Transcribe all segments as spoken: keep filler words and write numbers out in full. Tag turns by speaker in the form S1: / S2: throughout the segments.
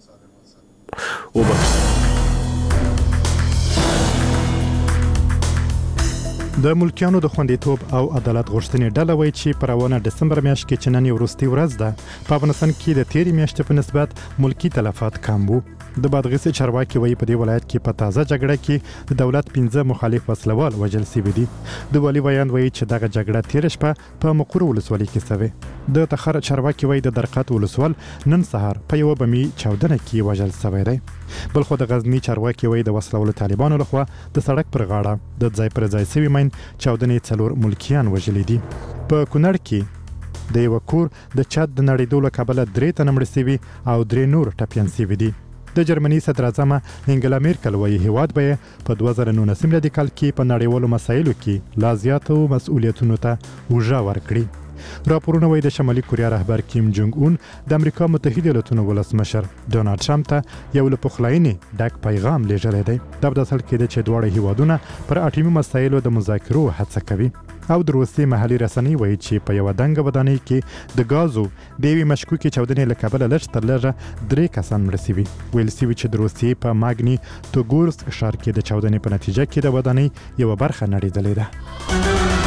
S1: د ملکیانو د خوندیتوب او عدالت غوښتنې ډله وایي چې په روانه دسمبر میاشت کې چې نن یې وروستۍ ورځ ده په افغانستان کې د تېرې میاشتې په نسبت ملکي تلفات کم وو. د بادغیس چارواکي وایي په دې ولایت کې په تازه جګړه کې د دولت پنځه مخالف وسلوال وژل شوي دي. د والي ویان وایي چې دغه جګړه تېره شپه په مقر ولسوالۍ کې شوې. د تخار چارواکي وایي د درقد ولسوال نن سهار په یوه بمي چاودنه کې وژل شوی دی. بلخو د غزنی چارواکي وایي د وسلوالو طالبانو لخوا د سړک پر غاړه د ځای پر ځای شوي مین چاودنې څلور ملکیان وژلي دي. په کونړ کې د یوه کور د چت د نړېدو له کبله درې تنه مړه شوي او درې نور ټپیان شوي دي. د جرمني صدر اعظم انګلا میرکل وایي هیواد به په دوه زره نولسم میلادي کال کې په نړیوالو مسایلو کې لا زیاتو مسؤلیتونو ته اوږه ورکړي. راپورونه وایي د شمالي کوریا رهبر کیم جونګ اون د امریکا متحده ایالاتونو ولسمشر ډونالډ ټرمپ ته یو له پخلاینې ډک پیغام لیږلی دی. دا په داسې حال کې ده چې دواړه هیوادونه پر اټومي مسایلو د مذاکرو هڅه کوي. او د روسیې محلي رسنۍ وایي چې په یوه دنګه ودانۍ کې د ګازو د یوې مشکوکې چاودنې له کبله لږ تر لږه درې کسان مړه شوي. ویل شوي چې د روسیې په ماګني توګورسک ښار کې د چاودنې په نتیجه کې د ودانۍ یوه برخه نړېدلې ده.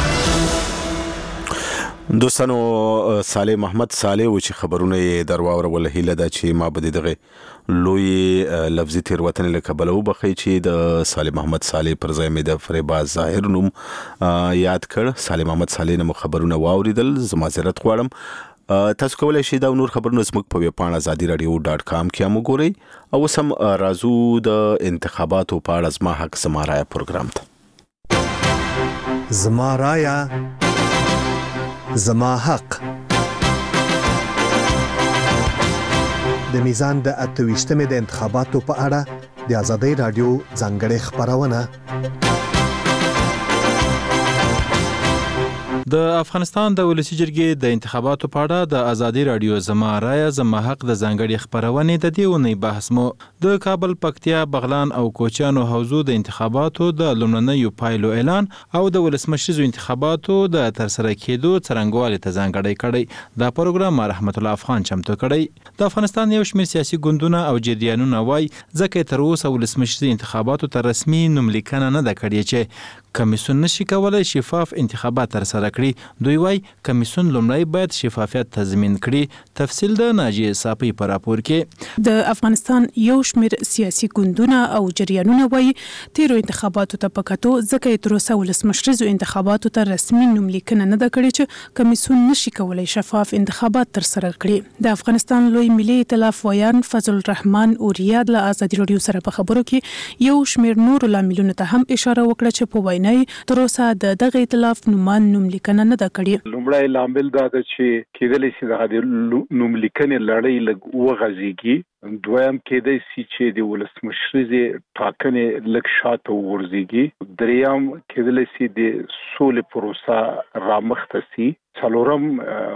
S2: دوستانو صالح محمد صالح و چې خبرونه یې درواورول هیله ده چې ما به دغه لوی لفظي تیروتنې له کبله وبخي چې د صالح محمد صالح پر ځای مې د فریباز ظاهر نوم یاد کړ. صالح محمد صالح نه خبرونه واوریدل. زما معذرت غواړم. تاسو کولای شئ دا نور خبرونه زموږ په ویب پاڼه ازادي رادیو ډاټ کام کې هم وګورئ او سم رازو د انتخاباتو په اړه زما حق زما رایه پروګرام ته
S3: زما رایه زما حق د میزان د اتويشتمې د انتخاباتو په اړه د ازادي رادیو ځانګړې خبرونه.
S4: د افغانستان د ولسی جرګې د انتخاباتو په اړه د ازادي رادیو زما رایه زما حق د ځانګړي خبرونه د دیونی بحث مو د کابل پکتیا بغلان او کوچانو حوزو د انتخاباتو د لومړنیو پایلو اعلان او د ولسمشریزو انتخاباتو د ترسره کېدو څرنګوالي ته ځانګړی کړی. دا پروګرام رحمت الله افغان چمتو کړی. د افغانستان یو شمېر سیاسي ګوندونه او جریانونه وایي ځکه تر اوسه ولسمشریزو انتخاباتو ته رسمي نوملیکنه نه ده کړې چې کمیسیون نشي کولای شفاف انتخابات ترسره کړي. دوی وايي کمیسیون لومړی باید شفافیت تضمین کړي. تفصیل د ناجیه صافی په راپور کې.
S5: د افغانستان یو شمېر سیاسي ګوندونه او جریانونه وايي تیرو انتخاباتو ته پکاتو ځکه تر اوسه ولسمشریزو انتخاباتو ته رسمي نوملیکنه نه ده کړې چې کمیسیون نشي کولای شفاف انتخابات ترسره کړي. د افغانستان لوی ملي ائتلاف ویان فضل الرحمن اوریاد له ازادي رادیو سره په خبرو کې یو شمېر نور لاملونو ته هم اشاره وکړه چې په تر اوسه د دغه ائتلاف نومان نوملیکنه نه ده کړې.
S6: لومړی لامل دا ده چې کېدلی شي دغه نوملیکنې لړۍ لږ وغځېږي. دویم کېدای شي چې د ولسمشریزې ټاکنې لږ شاته وغورځېږي. دریم کېدلی شي د سولې پروسه رامخته شي. څلورم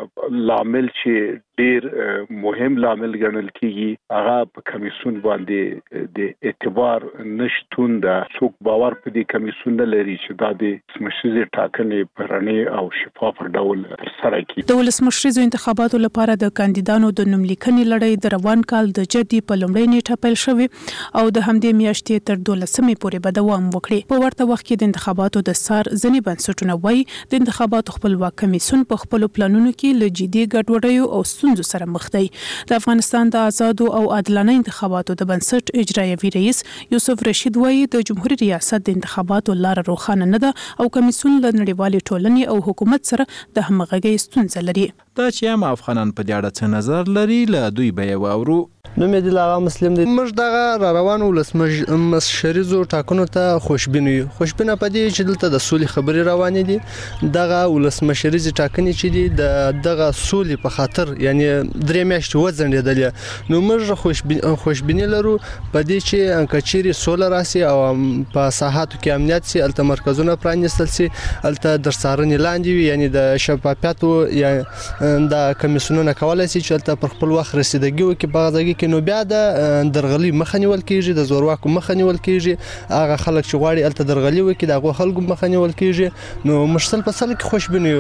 S6: لامل چې ډیر مهم لامل ګڼل کیږي هغه په کمیسیون باندې د اعتبار نشټون ده. څوک باور په دې کمیسیون نه لري چې دا د ولسمشریزې ټاکنې په رڼې او شفاف ډول ترسره کړي.
S5: د ولسمشریزو انتخاباتو لپاره د کاندیدانو د نوملیکنې لړۍ د روان کال د جدي په لومړۍ نیټه پیل شوې او د همدې میاشتې تر دولسمې پورې به دوام وکړي. په ورته وخت کې د انتخاباتو د سار ځینې بنسټونه وایي د انتخاباتو خپلواک کمیسیون په خپل پلانونو کې له جدي ګډوډیو او ستونزو سره مخ دی. د افغانستان د آزادو او عادلانه انتخاباتو د بنسټ اجرایوي رئیس یوسف رشید وایي د جمهوریت ریاست د انتخاباتو لار روښانه نه ده او کمیسیون له نړیوالې ټولنې او حکومت سره د همغږۍ ستونزه لري.
S4: دا چې هم افغانان په دې اړه څه نظر لري له دوی به یې واورو.
S7: نو مې د لاغه مسلم دی موږ دغه را روان ولسمشریزو ټاکنو ته خوشبین یو. خوشبینه پدې چې دلته د سولې خبرې روانې دي. دغه ولسمشریزې ټاکنې چې دي د دغه سولې په خاطر یعنی درې میاشتې وځنډېدلې. نو موږ خوشبین خوشبینی لرو پدې چې کچيري سوله راسي او په ساحاتو کې امنیت سي الته مرکزونه پرانیستل سي الته د څارنې لاندې وي یعنی د شفافیت یا د کمیسیونونو کولای شي چې الته پر خپل وخت رسیدګي وکړي. په ځای کې شي نو بیا د درغلي مخه نیول کیږي، د زورواکو مخه نیول کیږي، هغه خلک چې غواړي الته درغلي وکړي دغه خلکو مخه نیول کیږي. نو مشتل په سل کې خوشبیني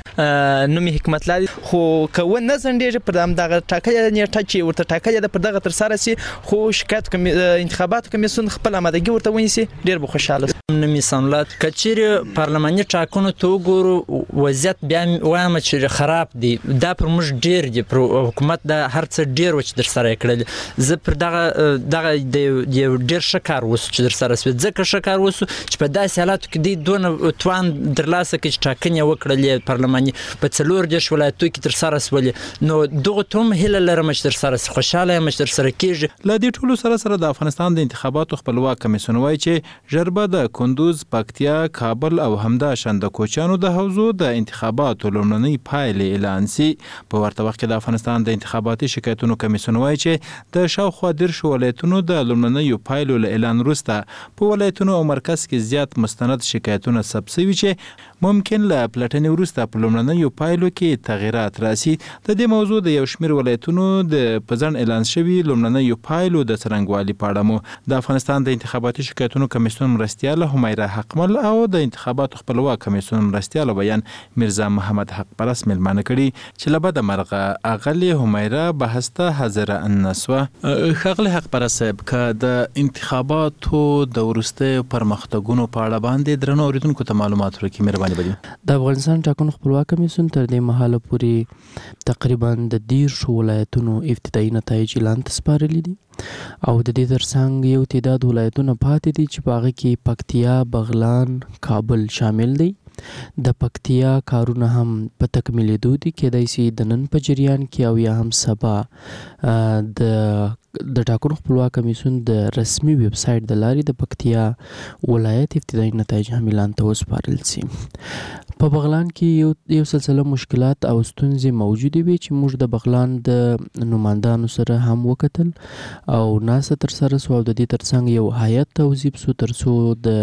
S8: نو می حکمت لري خو کو نه زندېږي پر دغه ټاکلې نیټه چې ورته ټاکلې د پر دغه تر سره سي خو شکایت کوم انتخابات کمیسیون خپل آمادګي ورته ونیسي ډیر به خوشاله.
S9: نو می سملات کچېر پارلماني ټاکنو ته وګورو وضعیت بیا وایم چې خراب دي، دا پر موږ ډیر دي، پر حکومت د هر څه ډیر وچ در سره کړل. زه پر دغه دغه د ډیر شکار وس چې در سره سوي ځکه شکار وس چې په داسې حالاتو کې دی دونه توان درلاسه کې چې ټاکنې وکړلې پارلماني په څلور دیش ولایتو کې تر سره سولې. نو دغه توم هله لرم چې تر سره خوشاله یم چې تر سره کېږي.
S4: ل دې ټولو سره سره د افغانستان د انتخاباتو خپلواک کمیسیون وایي چې ژربه د کندوز، پکتیا، کابل او همدا شان د کوچیانو د حوزو د انتخاباتو لومړنۍ پایلې اعلان سي. په ورته وخت کې د افغانستان د انتخاباتي شکایتونو کمیسیون وایي چې د شاوخوا دیرش ولایتونو د لومړنیو پایلو له اعلان وروسته په ولایتونو او مرکز کې زیات مستند شکایتونه ثبت شوي چې ممکن له پلټنې وروسته په لومړنیو پایلو کې تغیرات راسي. د دې موضوع د یو شمېر ولایتونو د پزن اعلان شوي لومړنیو پایلو د څرنګوالي په اړه مو د افغانستان د انتخاباتي شکایتونو کمیسیون مرستیاله همیره حقمل او د انتخاباتو خپلواک کمیسیون مرستیاله بیان میرزا محمد حق پرست ملمانه کړي چې له بده مرغه اغلې همیره بحث ته حاضره نسوه. ښاغلی حق پرست صاحب، که د انتخاباتو د وروستیو پرمختګونو په اړه باندې درنو اوریدونکو ته معلومات ورکړي مهرباني.
S10: د افغانستان ټاکنو خپلواک کمیسیون تر دې مهاله پورې تقریبا د دیرش ولایتونو ابتدایي نتایج اعلان ته سپارلي دي او د دې ترڅنګ یو تعداد ولایتونه پاتې دي چې په هغه کې پکتیا، بغلان، کابل شامل دي. د پکتیا کارونه هم په تکمیلېدو دي، کېدای شي د نن په جریان کې او یا هم سبا د د ټاکنو خپلواک کمیسیون د رسمي ویب سایټ د لارې د پکتیا ولایت ابتدایي نتایج هم اعلان ته وسپارل شي. په بغلان کې یو یو سلسله مشکلات او ستونزې موجودې وي چې موږ د بغلان د نمائندانو سره هم وکتل او ناسه تر سره سو او د دې ترڅنګ یو هیئت توظیف سو تر څو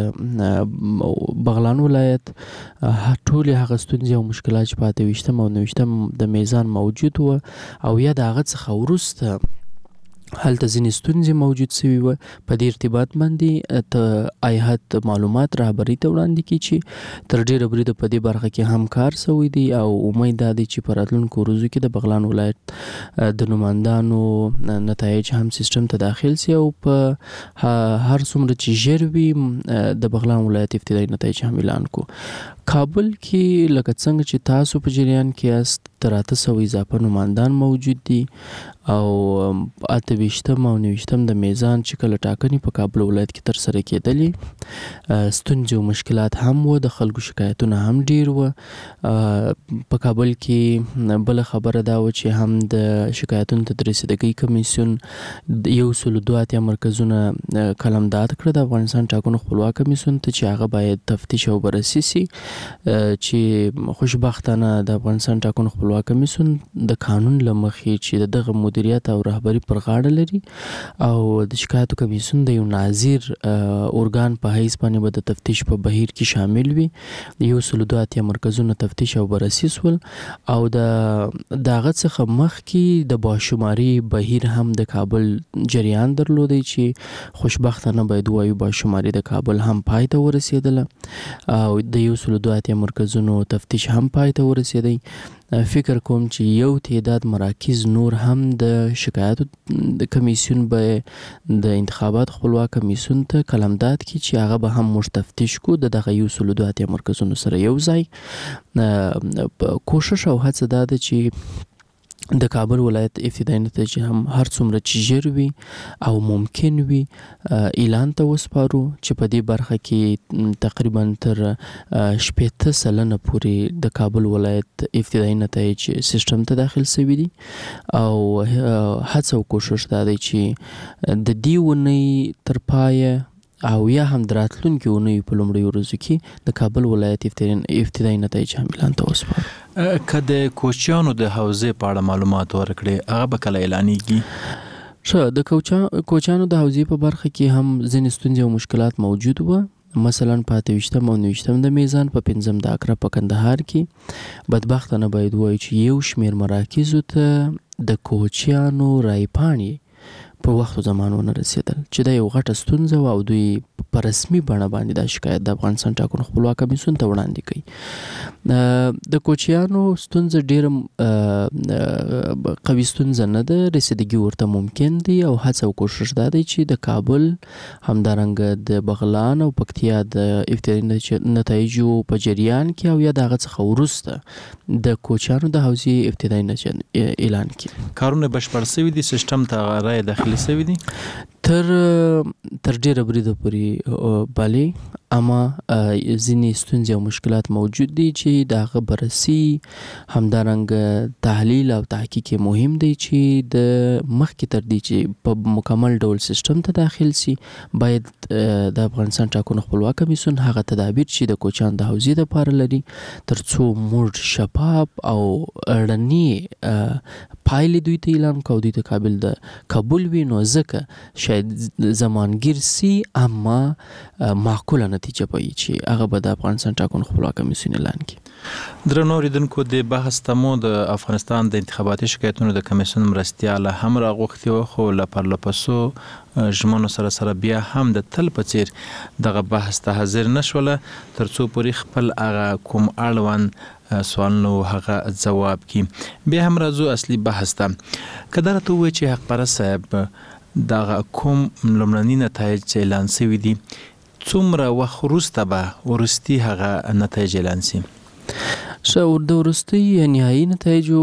S10: د بغلان ولایت ټولې هغه ستونزې او مشکلات چې په اته ویشتم او نهه ویشتم د میزان موجود و او یا د هغه څخه وروسته هلته ځینې ستونزې موجود سوي وه. په دې ارتباط باندې ته ایهات معلومات رهبرۍ ته وړاندې کړي چې تر ډېره بریده په دې برخه کې هم کار سوی دی او امید دا دی چې په راتلونکو ورځو کې د بغلان ولایت د نمائندانو نتایج هم سیستم ته داخل سي او په هر څومره چې ژر وي د بغلان ولایت ابتدایي نتایج هم اعلان کو. کابل کې لکه څنګه چې تاسو په جریان کې یاست تر اته سوه اضافه نمائندان موجود دي او اته ویشتم او نهه ویشتم د میزان چې کله ټاکنې په کابل ولایت کې تر سره کېدلې ستونزې او مشکلات هم و، د خلکو شکایتونه هم ډیر و. په کابل کې بل خبره دا و چې هم د شکایتونو ته د رسیدګۍ کمیسیون یو سل دوه اتیا مرکزونه قلمداد کړه د افغانستان ټاکنو خپلواک کمیسیون ته چې هغه باید تفتیش او بررسي سي، چې خوشبختانه د افغانستان ټاکنو خپلواک کمیسیون د قانون له مخې چې دغه مدیریت او رهبری پر غاړه لري او د شکایتو کمیسیون د یو ناظر ارګان په حیث باندې به د تفتیش په بهیر کې شامل وي. یو سل دوه اتیا مرکزونه تفتیش او بررسي سول او د دغه څخه مخکې د باشماري بهیر هم د کابل جریان درلودی چې خوشبختانه باید وایو باشماري د کابل هم پای ته ورسېدله او د یو سل دوه اتیا مرکزونو تفتیش هم پای ته ورسېدی. فکر کوم چې یو تعداد مراکز نور هم د شکایتو د کمیسیون به د انتخابات خپلواک کمیسیون ته قلمداد کړي چې هغه به هم موږ تفتیش کو د دغه یو سل دوه اتیا مرکزونو سره یو ځای. کوشش او هڅه دا ده چې د کابل ولایت ابتدایي نتایج هم هر څومره چې ژر وي او ممکن وي اعلان ته وسپارو چې په دې برخه کې تقریبا تر شپېته سلنه پورې د کابل ولایت ابتدایي نتایج سیستم ته داخل شوي دي او هڅه او کوشش دا دی چې د دې اونۍ تر پایه او یا هم دراتلونکي اونۍ په لومړیو ورځو کې د کابل ولایت ابتدایي نتایج هم اعلان ته وسپارو.
S4: که د کوچیانو د حوزې په اړه معلومات ورکړي هغه به کله اعلانیږي؟
S10: ښه، د کوچیانو د حوزې په برخه کې هم ځینې ستونزې او مشکلات موجود وه. مثلا په اته ویشتم او نهه ویشتم د میزان په پنځم د اکره په کندهار کې بدبختانه باید وایو چې یو شمېر مراکزو ته د کوچیانو رایپاڼې په وخت او زمان ونه رسیدل چې دا یو غټه ستونزه او دوی په رسمي بڼه باندې دا شکایت د افغانستان ټاکنو خپلواک کمیسیون ته وړاندې کوي. د کوچیانو ستونزه ډیره قوي ستونزه نه ده، رسیدګي ورته ممکن دی او هڅه او کوشش دا دی چې د کابل همدارنګه د بغلان او پکتیا د ابتدایي نتایجو په جریان کې او یا د هغه څخه وروسته د کوچیانو د حوزې ابتدایي نتایج اعلان کړي.
S4: کارونه بشپړ شوي دي، سیستم ته رای داخلي شوي دي
S10: تر تر ډیره بریده پورې بالي، اما ځینې ستونزې او مشکلات موجود دي چې د هغه بررسي همدارنګه تحلیل او تحقیق مهم دی چې د مخکې تر دې چې په مکمل ډول سیستم ته داخل سي باید د افغانستان ټاکنو خپلواک کمیسیون هغه تدابیر چې د کوچیان د حوزې لپاره لري ترڅو موږ شفاف او رڼې پایلې دوی ته اعلان کوو، دوی ته قابل د قبول وي، نو ځکه شاید زمانګیر سي اما معقوله نتیجه به چې هغه به د افغانستان ټاکنو خپلواک کمیسیون اعلان کړي.
S4: درنو اوریدونکو، د بحث تمو د افغانستان د انتخاباتي شکایتونو د کمیسیون مرستیاله هم راغوښتي وو، خو له پرلپسو ژمنو سره سره بیا هم د تل په څیر دغه بحث ته حاضر نشوله ترڅو پورې خپل هغه کوم اړوند سوالونو هغه ځواب کړي. بیا هم راځو اصلي بحث ته. که دا راته ووایي چې حقپرست صاحب دغه کوم لومړني نتایج چې اعلان شوي دي څومره وخت وروسته به وروستي هغه نتایج اعلان شي؟
S10: ښه، د وروستي نهایي نتایجو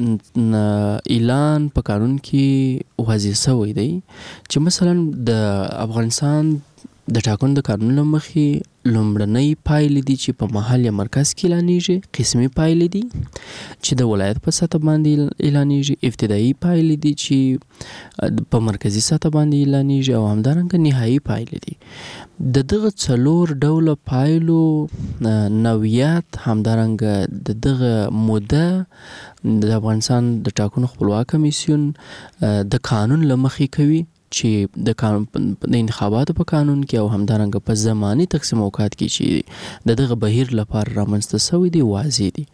S10: اعلان په قانون کې واضح شوی دی چې مثلا د افغانستان د ټاکنو د قانون له مخې لومړنۍ پایلې دي چې په محل یا مرکز کې اعلانېږي، قسمي پایلې دي چې د ولایت په سطح باندې اعلانېږي، ابتدایي پایلې دي چې په مرکزي سطح باندې اعلانېږي او همدارنګه نهایي پایلې دي. د دغه څلور ډوله پایلو نوعیت همدارنګه د دغه موده د افغانستان د ټاکنو خپلواک کمیسیون د قانون له مخې کوي چې د قانون د انتخاباتو په قانون کې او همدارنګه په زماني تقسیم اوقات کې چې د دغه بهیر لپاره رامنځته شوی دی واضح دي.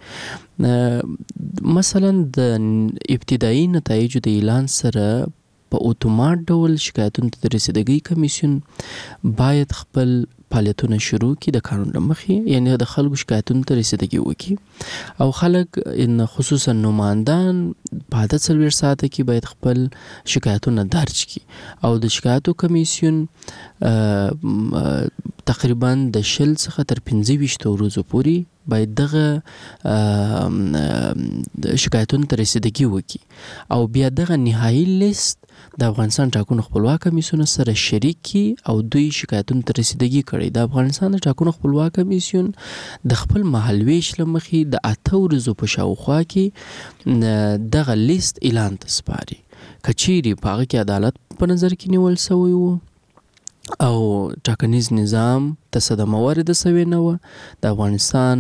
S10: مثلا د ابتدایي نتایجو د اعلان سره په اتومات ډول شکایتونو ته د رسیدګۍ کمیسیون باید خپل فعالیتونه شروع کړي د قانون له مخې، یعنی د خلکو شکایتونو ته رسیدګي وکړي او خلک ان خصوصا نمایندان په اته څلوېښت ساعته کې باید خپل شکایتونه درج کړي او د شکایتو کمیسیون تقریبا د شل څخه تر پنځه ویشت ورځو پورې باید دغه شکایتونو ته رسیدګي وکړي او بیا دغه نهایي لیست د افغانستان ټاکنو خپلواک کمیسیون سره شریک کی او دوی شکایتونو ته رسیدګي کړي. د افغانستان د ټاکنو خپلواک کمیسیون د خپل مهالویش له مخې د اته ورځو په شاوخوا کې دغه لیست اعلان ته سپاري. که چیرې په هغه کې عدالت په نظر کې نیول شوی وو او ټاکنیز نظام ته صدمه وارده شوې نه وه، د افغانستان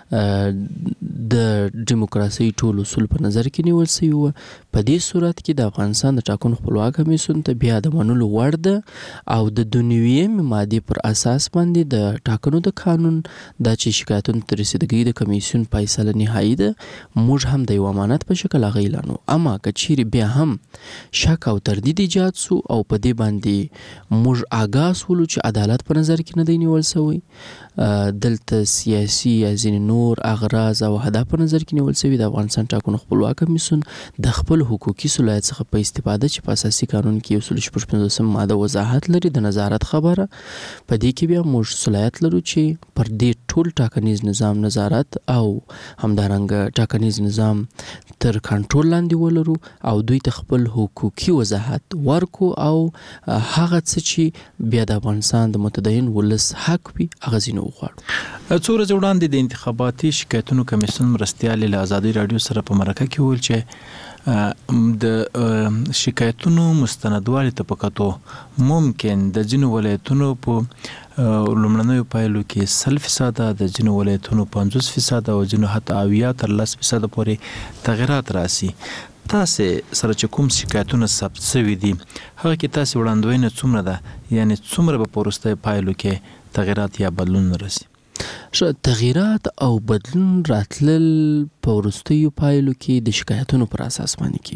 S10: د ډیموکراسۍ ټول اصول په نظر کې نیول شوي وه، په دې صورت کې د افغانستان د ټاکنو خپلواک کمیسیون ته بیا د منلو وړ ده او د دوه نوېمې مادې پر اساس باندې د ټاکنو د قانون دا چې شکایتونو ته رسیدګۍ د کمیسیون فیصله نهایي ده، موږ هم د یو امانت په شکل هغه اعلانو. اما که چیرې بیا هم شک او تردید ایجاد سو او په دې باندې موږ آګاه سولو چې عدالت په نظر کې نه دی نیول شوی، دلته سیاسي یا ځینې نور اغراض او اهداف په نظر کې نیول شوي، د افغانستان ټاکنو خپلواک کمیسیون د خپل حقوقي صلاحیت څخه په استفاده چې په اساسي قانون کې یو سل شپږ پنځوسم ماده وضاحت لري د نظارت خبره، په دې کې بیا موږ صلاحیت لرو چې پر دې ټول ټاکنیز نظام نظارت او همدارنګه ټاکنیز نظام تر کنټرول لاندې ولرو او دوی ته خپل حقوقي وضاحت ورکو او هغه څه چې بیا د افغانستان د متدین ولس حق وي هغه ځینې وغواړو.
S4: څو ورځې وړاندې د انتخاباتي شکایتونو کمیسیون مرستیالې له ازادي راډیو سره په مرکه کې وویل چې د شکایتونو مستندوالي ته په کتو ممکن د ځینو ولایتونو په لومړنیو پایلو کې سل فیصده، د ځینو ولایتونو پنځوس فیصده او ځینو حتی اویا تر لس فیصده پورې تغیرات راسي. تاسې سره چې کوم شکایتونه ثبت شوي دي هغه کې تاسې وړاندوینه څومره ده، یعنی څومره به په وروستیو پایلو کې تغیرات یا بدلون راسي؟
S10: تغیرات او بدلون راتلل په وروستیو پایلو کې د شکایتونو پر اساس باندې کیږي.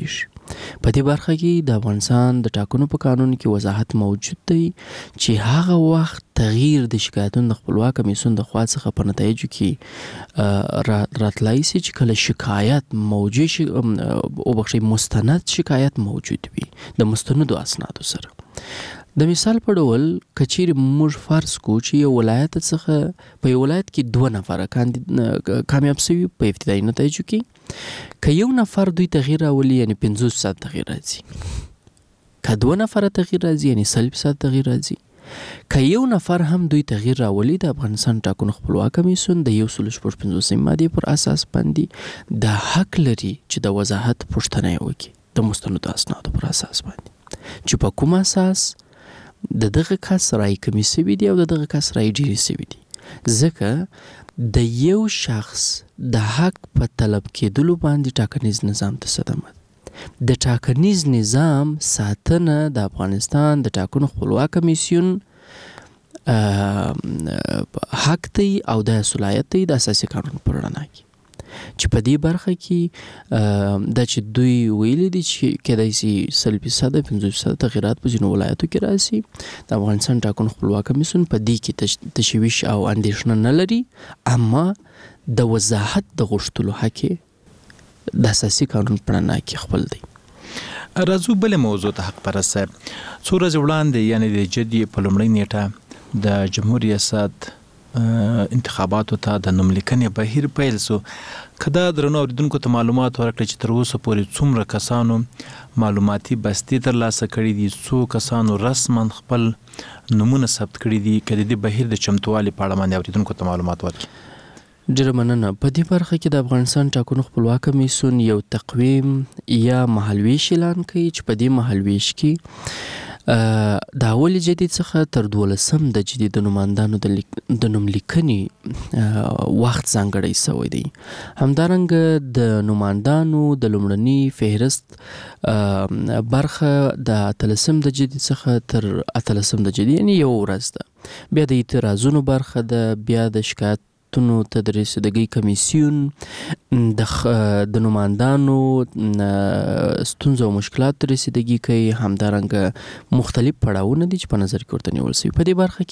S10: په دې برخه کې د افغانستان د ټاکنو په قانون کې وضاحت موجود دی چې هغه وخت تغییر د شکایتونو د خپلواک کمیسیون د خوا څخه په نتایجو کې راتلای شي چې کله شکایت موجود شي او بخښي مستند شکایت موجود وي د مستندو اسنادو سره. د مثال په ډول کچیر موږ فرض کو چې یو ولایت څخه په یو ولایت کې دوه نفر کامیاب شوي په ابتدایي نتایجو کې، که یو نفر دوی تغییر راولي یعنی پنځوس فیصد تغییر راځي، که دوه نفر تغییر راځي یعنی سل فیصد تغییر راځي، که یو نفر هم دوی تغییر راولي د افغانستان ټاکنو خپلواک کمیسیون د یو سل شپږ پنځوسمې مادې پر اساس باندې د حق لري چې د وضاحت پوښتنه یې وکړي د مستندو اسنادو پر اساس باندې چې په کوم اساس د دغه کس رای کمی سوي دي او د دغه کس رای ډیری سوي دي. ځکه د یو شخص د حق په طلب کېدلو باندې ټاکنیز نظام ته صدمه ده. د ټاکنیز نظام ساتنه د افغانستان د ټاکنو خپلواک کمیسیون حق دی او د صلاحیت دی د اساسي قانون پر رڼا کې چې په دې برخه کې دا چې دوی ویلي دي چې کېدای شي سل فیصد پنځوس فیصد تغیرات په ځینو ولایتو کې راشي. د افغانستان ټاکنو خپلواک کمیسیون په دې کې تشویش او اندېښنه نه لري، اما د وضاحت د غوښتلو حق د اساسي قانون په رڼا کې خپل دی.
S4: راځو بل موضوع ته حق پرست صاحب. څو ورځې وړاندې یعنې د جدي په لومړۍ نیټه د جمهور ریاست انتخاباتو ته د نوملیکنې بهیر پیل سو. که دا درنو اوریدونکو ته معلومات ورکړي چې تر اوسه پورې څومره کسانو معلوماتي بستې ترلاسه کړي دي، څو کسانو رسما خپل نومونه ثبت کړي دي، که د دې بهیر د چمتووالي په اړه باندې اوریدونکو ته معلومات ورکړي؟
S10: ډېره مننه. په دې برخه کې د افغانستان ټاکنو خپلواک کمیسیون یو تقویم یا مهالویش اعلان کوي چې په دې مهالویش کې د اول جدید څخه تر دولسم د جدید د نوماندانو د نوملیکنې وخت ځانګړی شوی دی. همدارنګه د نوماندانو د لومړني فهرست برخه د اتلسم د جدید څخه تر اتلسم د جدید یعنی یو ورځ ده. بیا د اعتراضونو برخه ده، بیا د شکایت تونو ته د رسیدګۍ کمیسیون د نوماندانو ستونزو او مشکلات ته رسیدګي کوي. همدارنګه مختلف پړاوونه دي چې په نظر کې ورته نیول شوي. په دې برخه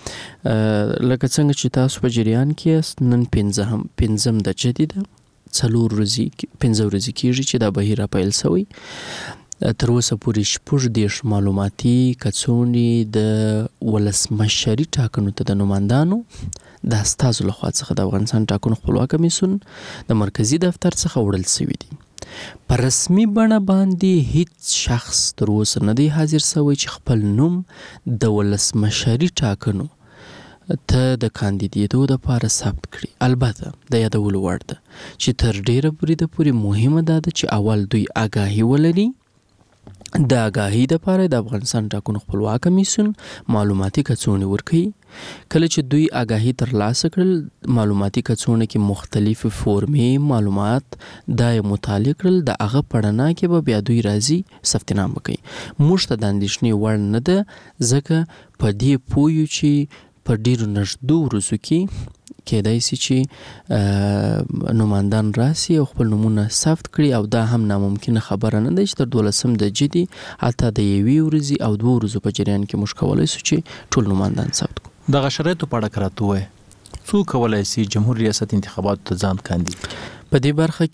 S10: کې لکه څنګه چې تاسو په جریان کې یاست، نن پنځم پنځم د جدید څلور ورځې پنځه ورځې کېږي چې دا بهیر پیل شوی. تر اوسه پورې شپږ دېرش معلوماتي کڅوړې د ولسمشري ټاکنو ته د نوماندانو د استازو لخوا څخه د افغانستان ټاکنو خپلواک کمیسیون د مرکزی دفتر څخه وړل شوي دي. په رسمي بڼه باندې هیڅ شخص تر اوسه نه دی حاضر شوی چې خپل نوم د ولسمشري ټاکنو ته د کاندیدېدو دپاره ثبت کړي. البته د یادولو وړ ده چې تر ډیره بریده پورې مهمه دا ده چې اول دوی آګاهي ولري. د آګاهي دپاره د افغانستان ټاکنو خپلواک کمیسیون معلوماتي کڅوړې ورکوي. کله چې دوی آګاهي ترلاسه کړل، معلوماتي کڅوړه کې مختلفې فورمې معلومات دا یې مطالعه کړل، د هغه په رڼا کې به بیا دوی راځي ثبت نام وکړي. موږ ته د اندېښنې وړ نه ده، ځکه په دې پوه یو چې په ډېرو نږدو ورځو کې کېدای شي چې نوماندان راسي او خپل نومونه ثبت کړي، او دا هم ناممکنه خبره نه ده چې تر دولسم د جدي حتی د یوې ورځې او دوه ورځو په جریان کې موږ کولی شو چې ټول نوماندان ثبت کړو.
S4: دغه شرایطو په اړه که راته ووایې، څوک کولی شي جمهور ریاست انتخاباتو ته ځان کاندید کړي؟
S10: په دې برخه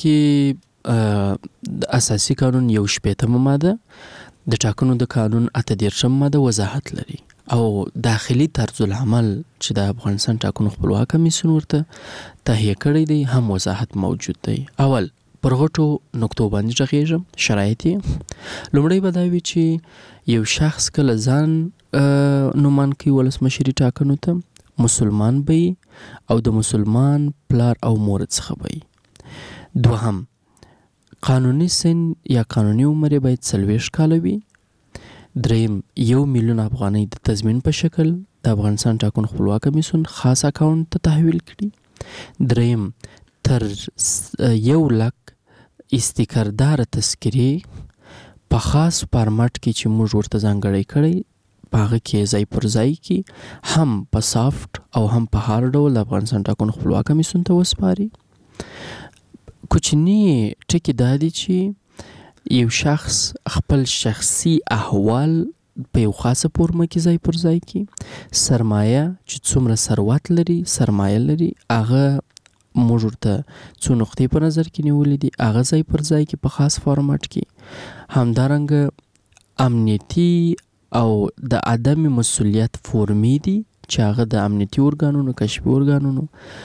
S10: کې د اساسي قانون یو شپېتمه ماده، د ټاکنو د قانون اته دېرشم ماده وضاحت لري، او داخلي طرز العمل چې د افغانستان ټاکنو خپلواک کمیسیون ورته تهیه کړی دی هم وضاحت موجود دی. اول پر غټو نقطو باندې غږیږم. شرایط یې لومړی به دا وي چې یو شخص کله ځان نومان کوي ولسمشري ټاکنو ته، مسلمان به او د مسلمان پلار او مور څخه به. دوهم، قانوني سن یا قانوني عمر باید څلوېښت کاله وي. دریم، یو میلیون افغانۍ د تضمین په شکل د افغانستان ټاکنو خپلواک کمیسیون خاص اکاونټ ته تحویل کړي. دریم، تر یو لک استیکردار تذکرې په خاص فارمټ کې چې موږ ورته ځانګړی کړی په هغه کې ځای پر ځای کې هم په سافت او هم په هارد ډول د افغانستان ټاکنو خپلواک کمیسیون ته وسپاري. کوچني ټکي دا دي چې یو شخص خپل شخصي احوال په یو خاصه فورمه کې ځای پر ځای کې سرمایه چې څومره ثروت لري سرمایه لري هغه موږ ورته څو نقطې په نظر کې نیولې دي هغه ځای پر ځای کې په خاص فارمټ کې همدارنګه امنیتي او د عدم مسؤلیت فورمې دي چې هغه د امنیتي ارګانونو کشفي ارګانونو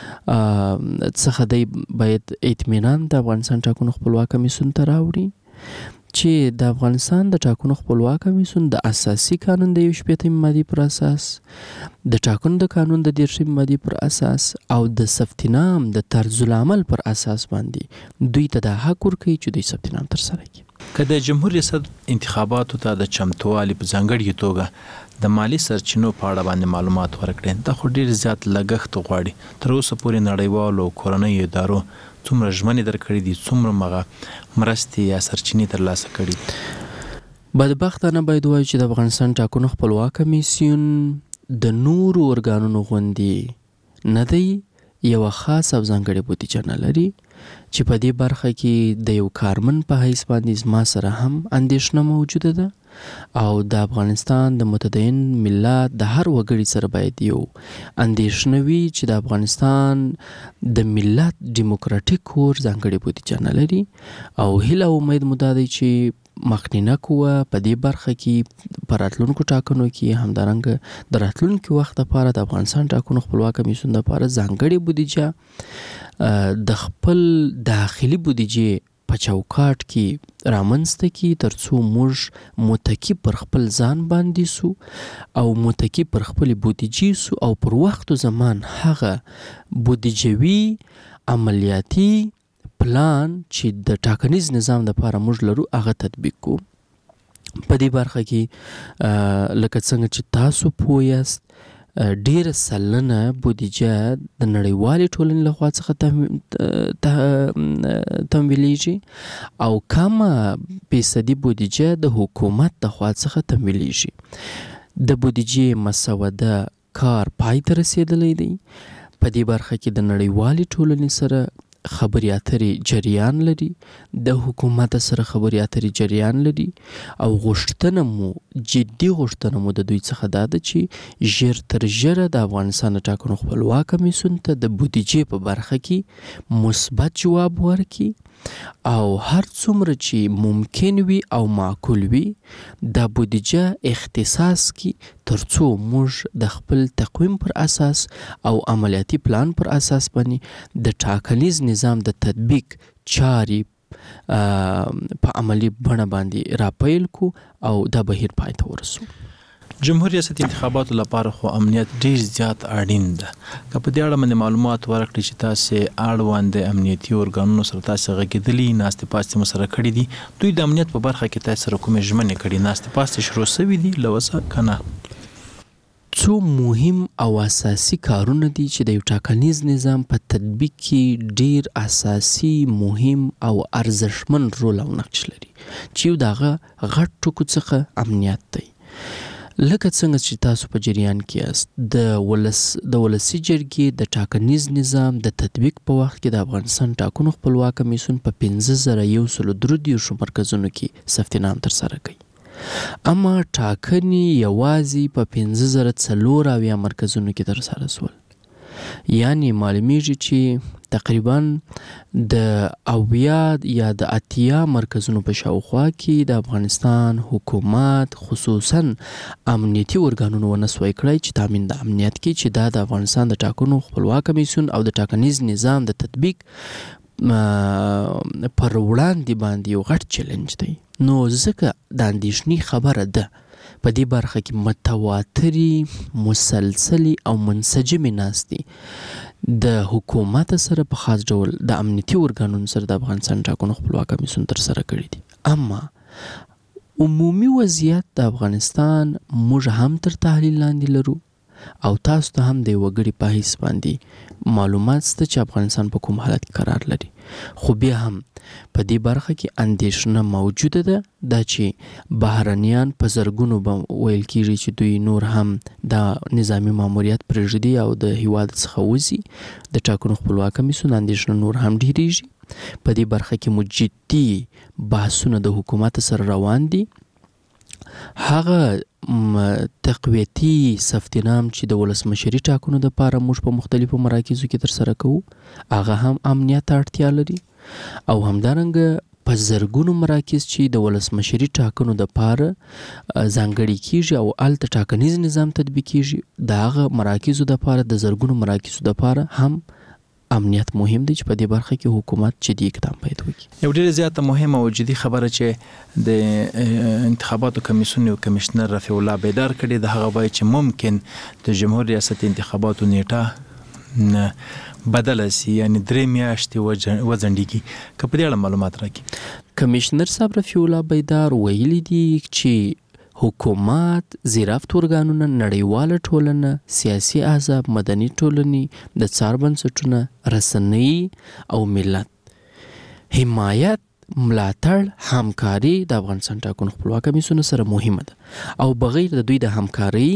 S10: څخه دی باید اطمینان د افغانستان ټاکنو خپلواک کمیسیون ته راوړي چې د افغانستان د ټاکنو خپلواک کمیسیون د اساسي قانون د یو شپېتمې مادې پر اساس د ټاکنو د قانون د دېرشمې مادې پر اساس او د ثبتنام د طرز العمل پر اساس باندې دوی ته د حق ورکوي چې دوی ثبتنام ترسره کړي.
S4: که د جمهوریت ریاست انتخاباتو ته د چمتووالي په ځانګړې توګه د مالی سرچینو په اړه باندې معلومات ورکړي دا خو ډیر زیات لګښت غواړي. تر اوسه پورې نړیوالو او کورنیو ادارو څومره ژمنې درکړي دي څومره مغه مرستې یا سرچینې ترلاسه کړي دي؟
S10: بدبختانه باید ووایو چې د افغانستان ټاکنو خپلواک کمیسیون د نورو ارګانونو غوندې نه دی یوه خاص او ځانګړې بودیجه نه لري چې په دې برخه کې د یو کارمن په حیث باندې زما سره هم اندېښنه موجوده ده او د افغانستان د متدین ملت د هر وګړي سره باید یو اندېښنه وي چې د افغانستان د ملت ډیموکراټیک کور ځانګړې بودیجه نه لري او هیله او امید مو دا دی چې مخنیه قوه په دې برخه کې په راتلونکو ټاکنو کې همدارنګه د راتلونکي وخت لپاره د افغانستان ټاکنو خپلواک کمیسیون لپاره ځانګړې بودیجه د خپل داخلي بودیجې په چوکاټ کې رامنځته کی ترڅو موږ متکی پر خپل ځان باندې سو او متکی پر خپل بودیجې سو او پر وخت و زمان هغه بودیجوي عملیاتي پلان چې د ټاکنیز نظام لپاره موږ لرو هغه تطبیق کو. په دې برخه کې لکه څنګه چې تاسو پوه یاست ډیره سلنه بودیجه د نړیوالې ټولنې لخوا څخه تمویلیږي او کمه فیصدي بودیجه د حکومت لخوا څخه تمویلیږي. د بودیجې مسوده کار پای ته رسیدلی دی. په دې برخه کې د نړیوالې ټولنې سره خبرې اترې جریان لري د حکومت سره خبرې اترې جریان لري او غوښتنه مو جدي غوښتنه مو د دوی څخه دا ده چې ژر تر ژره د افغانستان د ټاکنو خپلواک کمیسیون ته د بودیجې په برخه کې مثبت جواب ورکړي او هر څومره چې ممکن وي او معقول وي د بودیجه اختصاص کی ترڅو موږ د خپل تقویم پر اساس او عملیاتي پلان پر اساس باندې د ټاکنیز نظام د تطبیق چارې په عملی بڼه باندې راپیل کو او د بهیر پای ته ورسو.
S4: جمهوریت ریاست انتخاباتو لپاره خو امنیت ډیر زیات اړین ده. که په دې اړه باندې معلومات ورکړي چې تاسو اړوند امنیتي ارګانونو سره تاسو غږیدلې ناستې پاستې مو سره کړې دي دوی د امنیت په برخه کې تاسو سره کومې ژمنې کړي ناستې پاستې شروع شوي دي لوسه کنه؟
S10: څو مهم او اساسي کارونه دي چې د یو ټاکنیز نظام په تطبیق کې ډیر اساسي مهم او ارزښتمن رول او نقش لري چې یو دغه غټ ټکو څخه امنیت دی. لکه څنګه چې تاسو په جریان کې یاست د ولس د ولسي جرګې د ټاکنیز نظام د تطبیق په وخت کې د افغانستان ټاکنو خپلواک کمیسیون په پنځه زره یو سلو درې دیرشو مرکزونو کې ثبتنام ترسره کوي اما ټاکنې یوازې په پنځه زره څلور اویا مرکزونو کې ترسره شول. یعنی معلومیږي چې تقریبا د اویا یا د اتیا مرکزونو په شاوخوا کې د افغانستان حکومت خصوصا امنیتي ارګانونو ونسوي کړی چې تامین د امنیت کې چې دا د افغانستان د ټاکنو خپلواک کمیسیون او د ټاکنیز نظام د تطبیق پر وړاندې باندې یو غټ چیلنج دی. نو ځکه د اندېښنې خبره ده په دې برخه کې متواتري مسلسلي او منسجمې ناستې د حکومت سره په خاص ډول د امنیتي ارګانونو سره د افغانستان ټاکنو خپلواک کمیسیون ترسره کړي دي. اما عمومي وضعیت د افغانستان موږ هم تر تحلیل لاندې لرو او تاسو ته هم د وګړي په حیث باندې معلومات شته چې افغانستان په کوم حالت کې قرار لري. خو بیا هم په دې برخه کې اندېښنه موجوده ده دا چې بهرنیان په زرګونو به ویل کېږي چې دوی نور هم د نظامی ماموریت پرېږدي او د هیواد څخه وځي د ټاکنو خپلواک کمیسیون اندېښنه نور هم ډېرېږي په دې برخه کې مو جدي بحثونه د حکومت سره روان دي هغه تقویتي سفتنام چې د ولسمشري ټاکنو دپاره موږ په مختلفو مراکزو کې ترسره کوو هغه هم امنیت ته اړتیا لري او همدارنګه په زرګونو مراکز چې د ولسمشري ټاکنو دپاره ځانګړي کیږي او هلته ټاکنیز نظام تطبیق کیږي د هغه مراکزو دپاره د زرګونو مراکزو دپاره هم امنیت مهم دی چې په دې برخه کې حکومت جدي اقدام باید وکړي.
S4: یو ډېره زیاته مهمه او جدي خبره چې د انتخاباتو کمیسیون او کمشنر رفیع الله بیدار کړي د هغه وایي چې ممکن د جمهور ریاست انتخاباتو نیټه بدله سي یعنی درې میاشتې وځنډیږي که په دې اړه معلومات راکړي.
S10: کمشنر صاحب رفیع الله بیدار ویلي دي چې حکومت زیرافت ارګانونه نړیواله ټولنه سیاسي احزاب مدني ټولنې د څار بنسټونه رسنۍ او ملت حمایت ملاتړ همکاري د افغانستان ټاکنو خپلواک کمیسیون سره مهمه ده او بغیر د دوی د همکاري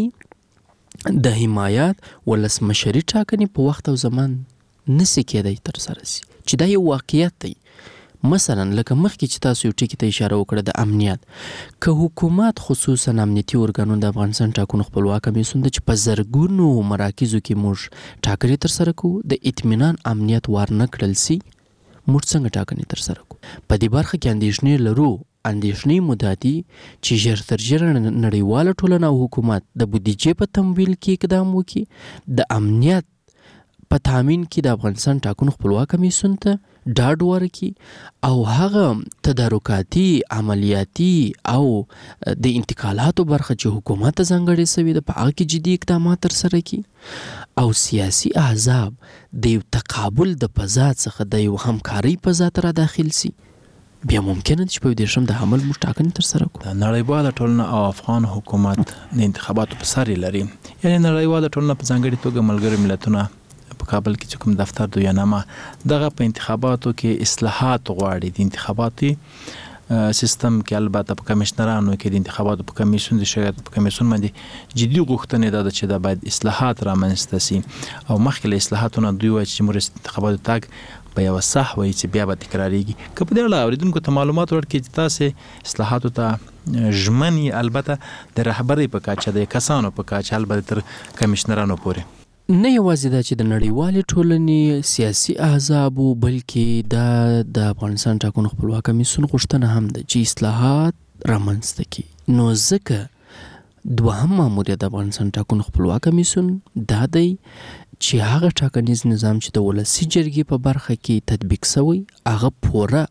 S10: د حمایت ولسمشري ټاکنې په وخت او زمان نسی کېدای ترسره سي چې دا یو واقعیت دی. مثلا لکه مخکې چې تاسو یو ټکي ته اشاره وکړه د امنیت که حکومت خصوصا امنیتي ارګانونه د افغانستان ټاکنو خپلواک کمیسیون د چې په زرګونو مراکزو کې موږ ټاکنې ترسره کوو د اطمینان امنیت ورنه کړل سي موږ څنګه ټاکنې ترسره کوو. په دې برخه کې اندېښنې لرو اندېښنې مو دا دي چې ژر تر ژره نړیواله ټولنه او حکومت د بودیجې په تمویل کې اقدام وکړي د امنیت په تامین کې د افغانستان ټاکنو خپلواک کمیسیون ته ډاډ ورکړي او هغه تدارکاتي عملیاتي او د انتقالاتو برخه چې حکومت ته ځانګړې سوې ده په هغه کې جدي اقدامات ترسره کړي او سیاسي احزاب د یو تقابل د فضا څخه د یو همکارۍ فضا ته را داخل سي بیا ممکنه ده چې په دېرشم د حمل موږ ټاکنې ترسره کړو.
S4: نړیواله ټولنه او افغان حکومت د انتخاباتو په سر لري یعنی نړیواله ټولنه په ځانګړې توګه ملګري ملتونه په کابل کې چې کوم دفتر د ویانامه دغه په انتخاباتو کې اصلاحات غواړي د انتخاباتي سیستم کې البته په کمشنرانو کې د انتخاباتو په کمیسیون د شرکت په کمیسیون باندې جدي غوښتنې ده چې دا باید اصلاحات رامنځته سي او مخکې له اصلاحاتونو دوی وایي چې موږ انتخاباتو تاګ په یو صح وایي چې بیا به تکراریږي که په دې اړه اوریدونکو ته معلومات ورکړي چې تاسې اصلاحاتو ته ژمن البته د رهبرۍ په کچه د کسانو په کچه البته تر کمشنرانو پورې
S10: نه یوازې دا چې د نړیوالې ټولنې سیاسي احزابو بلکې دا د افغانستان ټاکنو خپلواک کمیسیون غوښتنه هم ده چې اصلاحات رامنځته کړي نو ځکه دوهم ماموریت د افغانستان ټاکنو خپلواک کمیسیون دا دی چې هغه ټاکنیز نظام چې د ولسي جرګې په برخه کې تطبیق شوی هغه پوره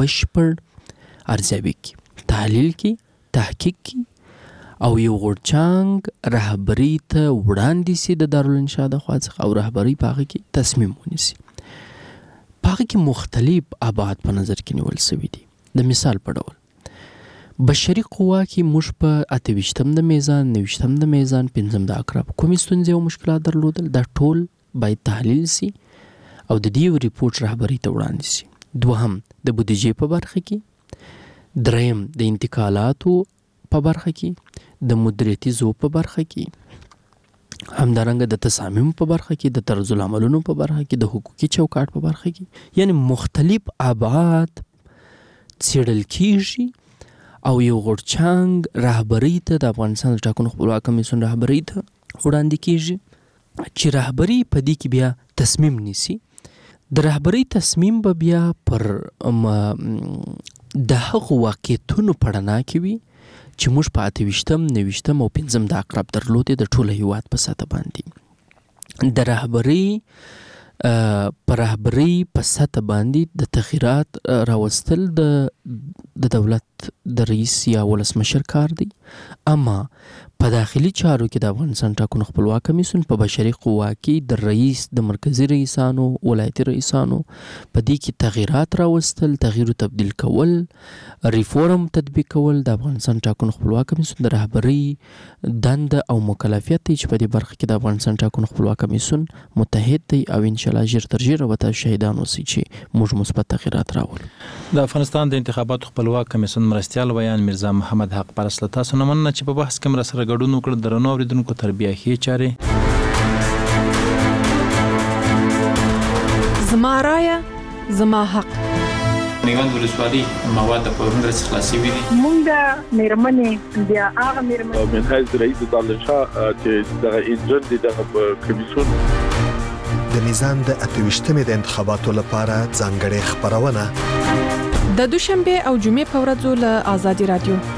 S10: بشپړ ارزیابي کړي تحلیل کړي تحقیق کړي او یو غورچانګ رهبری ته وړاندې سي د دارالانشا د خوا څخه او رهبری په هغه کې تصمیم ونیسي. په هغه کې مختلف ابعاد په نظر کې نیول شوي دي. د مثال په ډول بشري قوا کې موږ په اته ویشتم د میزان نهه ویشتم د میزان پنځم د اقرب کومې ستونزې او مشکلات درلودل دا ټول باید تحلیل سي او د دې ریپورت رهبری ته وړاندې سي. دوهم د بودیجې په برخه کې دریم د انتقالاتو په برخه کې د مدیریتي زو په برخه کې همدارنګه د تصامیم په برخه کې د طرز العملونو په برخه کې د حقوقي چوکاټ په برخه کې یعنی مختلف ابعاد څېړل کېږي او یو غورچانګ رهبرۍ ته د افغانستان د ټاکنو خپلواک کمیسیون رهبرۍ ته وړاندې کېږي چې رهبرۍ په دې کې بیا تصمیم نیسي. د رهبرۍ تصمیم به بیا پر د هغو واقعیتونو په رڼا کې وي چې موږ په اته ویشتم نهه ویشتم او پنځم د اقرب درلودې د ټوله هیواد په سطح باندې د رهبرۍ په رهبرۍ په سطح باندې د تغییرات راوستل د د دولت د رئیس یا ولسمشر کار دی اما په داخلي چارو کې د افغانستان ټاکنو خپلواک کمیسیون په بشري قوا کې د رئیس د مرکزی رئیسانو ولایتي رئیسانو په دې کې تغیرات راوستل، تغییر او تبديل کول، ریفورم تطبیق کول د افغانستان ټاکنو خپلواک کمیسیون د رهبری دند او مکلفیت دی چې په دې برخه کې د افغانستان ټاکنو خپلواک کمیسیون متحد دی او ان شاء الله ژر تر ژره به تاسو شهیدان اوسئ چې موږ مثبت تغیرات راوړو.
S4: د افغانستان د انتخاباتو خپلواک کمیسیون مرستیال ویان میرزا محمد حق پرست تاسو نه مننه چې په بحث کې مر سره ګډون وکړ. درنو اوریدونکو تربیه هي چاره
S11: زما رایه زما حق.
S12: میوند ولسوالۍ مواد په هندرس خلاصي وي.
S13: مونږه مېرمنې بیا هغه مېرمنې
S14: من حیث رئیس دالشاه چې دغه انجن دي دغه کمیسیون
S3: د میزان د اتويشتمې د انتخاباتو لپاره ځانګړې خبرونه
S11: د دوشنبه او جمعې په ورځو له آزادي رادیو